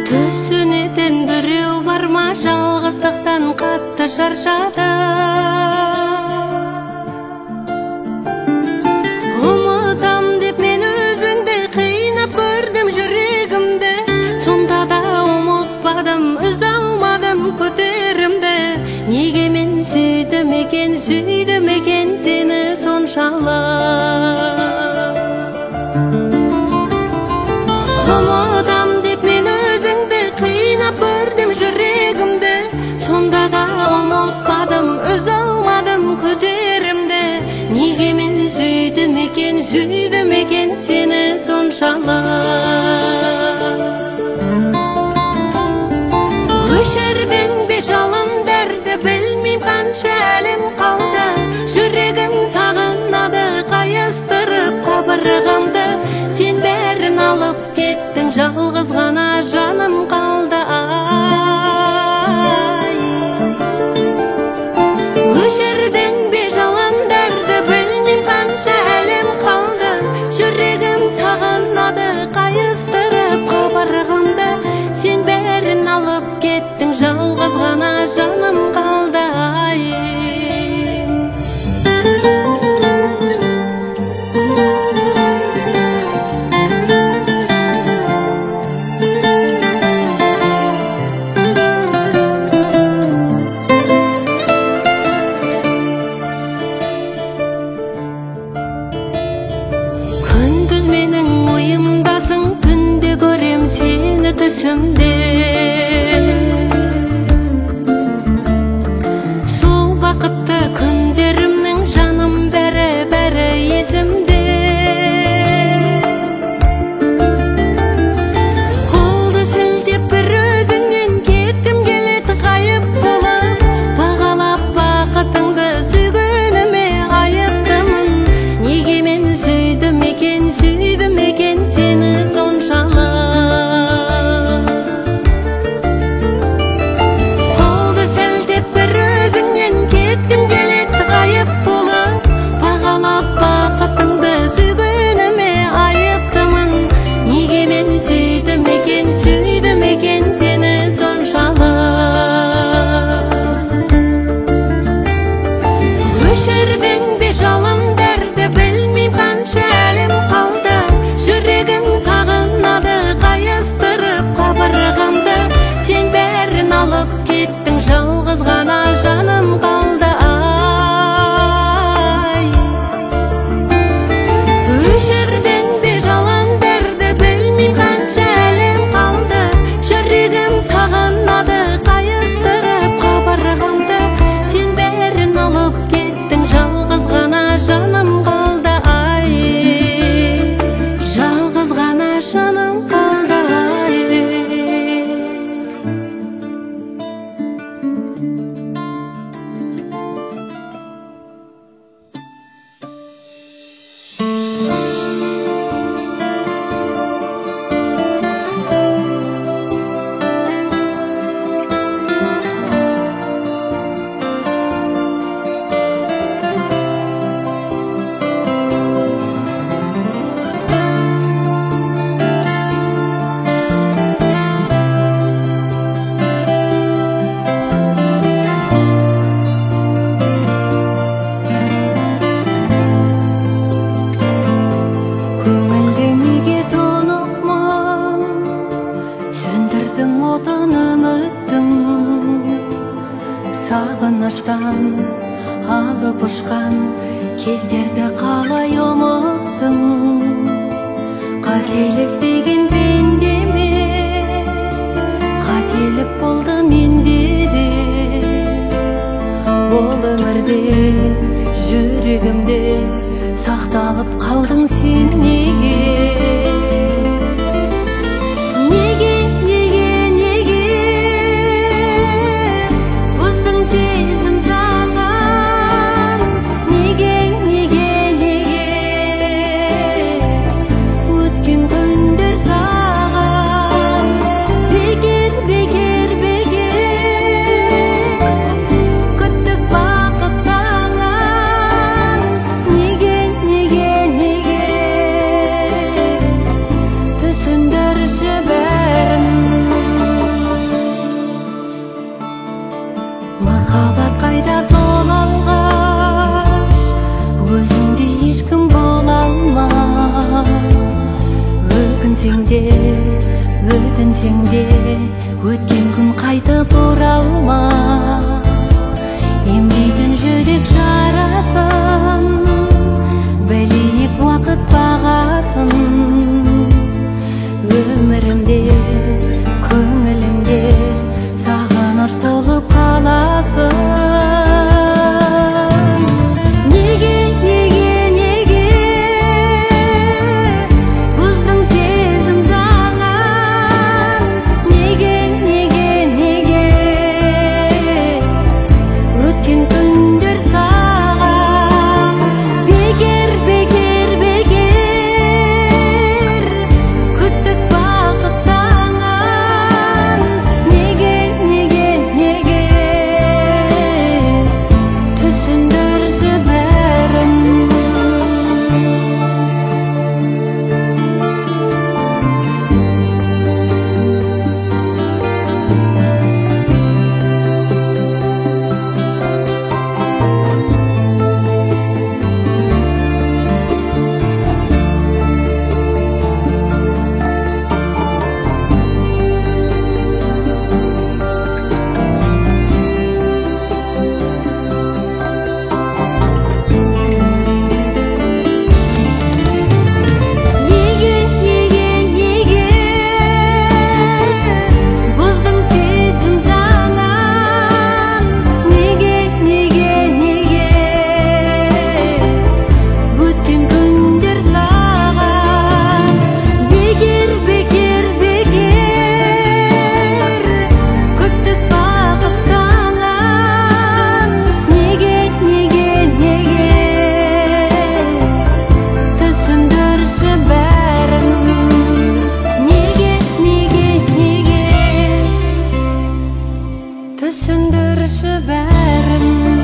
Түсінетін біреу бар ма, жалғыздықтан қатты шаршады. Ұмытам деп мен өзіңді қинап көрдім жүрегімді, сонда да ұмытпадым, үзе алмадым көтерімді. Неге мен сүйдім екен сені соншалық? Ұмытам деп мен өзіңді қинап көрдім жүрегімді, сонда да ұмытпадым, үзе алмадым көтерімді. Неге мен сүйдім екен сені соншалық? Өшірдің бе жалындарды, білмейм қанша әлім қалды. Жүрегім сағынады, қайыстырып қабырғамды. Сен бәрін алып кеттің, жалғыз ғана жаным қалды. Өшірдің бе жалындарды, білмейм қанша әлім қалды. Жүрегім сағынады, қайыстырып қабырғамды. Сен бәрін алып кеттің, жалғыз ғана жаным қалды. Күндіз менің ойымдасың, түнде көрем сені түсімде. Сол бақытты күндерімнің жаным бәрі есімде. Қолды сілтеп бір өзіңнен кеткім келеді, ғайып болып. Бағалап бақытыңды сүйгеніме айыптымын. Неге мен сүйдім екен сені соншалық? Қолды сілтеп бір өзіңнен кеткім келеді, ғайып болып. Бағалап бақытыңды сүйгеніме айыптымын. Неге мен сүйдім екен сені соншалық? Өшірдің бе жалындарды, білмейм қанша әлім қалды. Жүрегім сағынады, қайыстырып қабырғамды. Сен бәрін алып кеттің, жалғыз ғана жаным қалды. Өшірдің бе жалындарды, білмейм қанша әлім қалды. Жүрегім сағынады, қайыстырып қабырғамды. Сен бәрін алып кеттің, жалғыз ғана жаным қалды. Жалғыз ғана жаным қалды. Көңілді неге тұнықма, сөндірдің отын үміттің. Сағыныштан алып ұшқан кездерді қалай ұмыттың? Қателеспеген пендеме, қателік болды менде де. Бұл өмірде жүрегімде сақталып қалдың сен неге? Бұздың сезім саған, неге? Өткен күндер саған бекер күттік бақыттан. Неге өткен күн қайтып оралмас. Емдейтін жүрек жарасын, білейік уақыт бағасын. Өмірімде, көңілімде сағыныш болып қаласың. Түсіндірші бәрін.